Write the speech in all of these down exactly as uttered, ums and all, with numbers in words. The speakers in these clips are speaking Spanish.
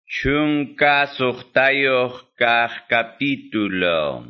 Chunka suqtayuq kaq capítulo.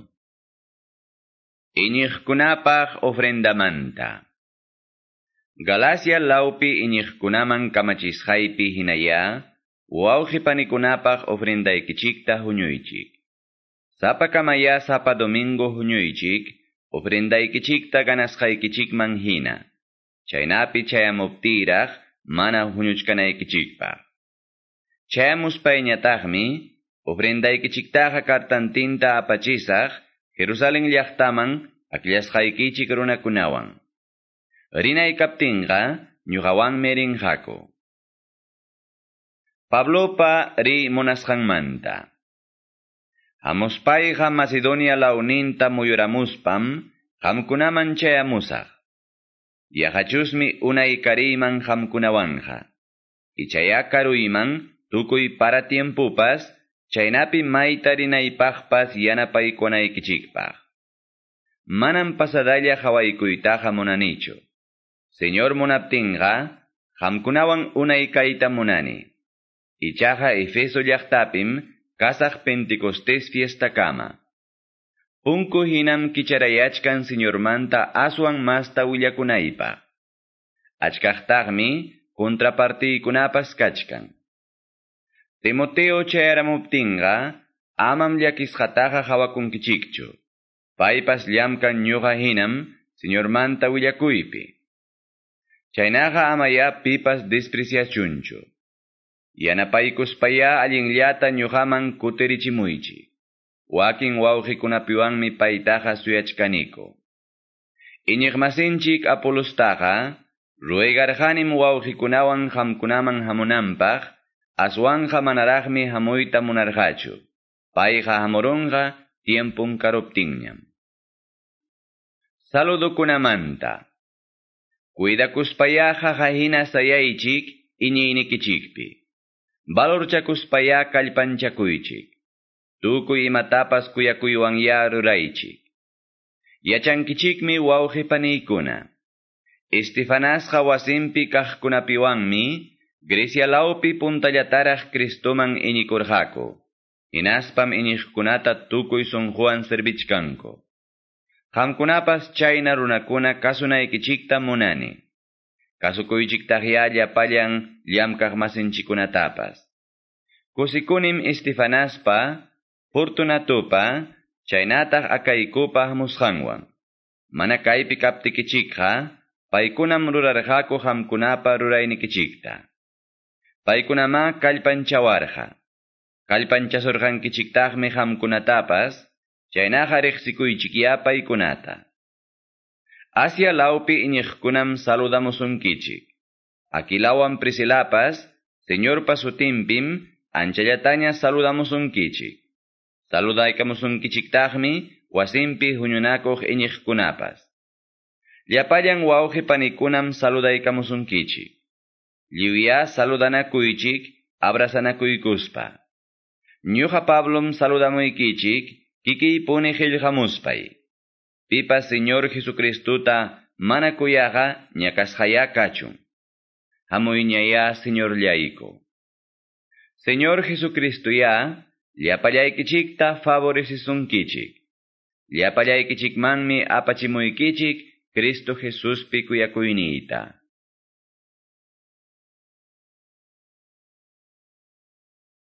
Iñiqkunapaq ofrendamanta. Galacia laupi iñiqkunaman kamachisqaypi hinaya, wawqipanikunapaq ofrendaykichikta huñuychik. Sapa kamaya sapa domingo huñuychik, ofrendaykichikta ganasqaykichikman hina. Chaynapi chayamuptiraq, mana huñuchkanaykichikpaq. Chayamuspayñataqmi, ofrendaykichiktaqa kartantinta apachisaq, Jerusalén llaqtaman akillasqaykichik runakunawan. Rinaykaptinqa, ñuqawanmi rinqaku. Pablopa ri munasqanmanta. Hamuspayqa Macedonia lawninta muyuramuspam, qamkunaman chayamusaq. Yaqachusmi unay kariyman qamkunawanja. Ichayakaruyman, tukuy para tiempupas, chaynapi mayta rinaypaqpas yanapaykunaykichikpaq. Manam pasadalla hawaykuytaqa munanichu. Señor munaptinqa, qamkunawan unay kayta munani. Ichaqa Efeso llaqtapim, kasaq Pentecostés fiesta kama. Punku hinam kicharayachkan Señormanta aswan masta willakunaypaq. Achkaqtaqmi, contrapartiykunapas kachkan. Timoteo chayaramuptinqa, amam llakisqataqa hawakunkichikchu. Paypas llamkan ñuqa hinam, Señormanta willakuypi. Chaynaqa amaya pipas despreciachunchu. Yanapaykuspaya allinllata ñuqaman kutirichimuychi. Wakin wawqikunapiwanmi paytaqa suyachkaniko. Iñiqmasinchik Apolostaqa, ruegarqanim wawqikunawan qamkunaman hamunanpaq, aswanja manaraqmi hamuyta munarqachu. Payqa hamurunqa tiempun karuptinñam. Saludukunamanta. Cuidakuspayaqa hahina sayaychik iñiynikichikpi. Valorchakuspaya kallpanchakuychik. Tukuy imatapas kuyakuywanya ruraychik. Yachankichikmi wawqipaniykuna. Estefanasqa wasinpi kaqkunapiwanmi, Grecia laupi puntallataraq Cristoman iñikurqaku. Inaspam iñiqkunata tukuy sunquwan servichkanku. Qamkunapas chayna runakuna kasunaykichikta munani. Kasukuychiktaqya llapallan llamkaq masinchikunatapas. Kusikunim Estefanaspa, Fortunatupa, chaynataq akaykupaq musqanwan. Mana kaypi kaptikichikqa, paykunam rurarqaku qamkunapa ruraynikichikta. Paykunama kallpanchawarqa. Kallpanchasurqankichiktaqmi qamkunatapas, chaynaqa riqsikuychikya paykunata. Asia laupi iñiqkunam saludamusunkichik. Aquilawan Priscilapas, Señorpa sutimpim, anchallataña saludamusunkichik. Saludaykamusunkichiktaqmi, wasimpi huñunakuq iñiqkunapas. Llapallan wawqipanikunam saludaykamusunkichik. Lliwya saludanakuychik, abrasanakuykuspa. Ñuqa Pablom saludamuykichik, kikiypuni qillqamuspay. Pipa Señor Jesucristuta mana kuyaqa ñakasqaya kachun. Hamuyñaya Señor llayko. Señor Jesucristuya, llapallaykichikta favorecisunkichik. Llapallaykichikmanmi apachimuykichik Cristo Jesuspi kuyakuyniyta.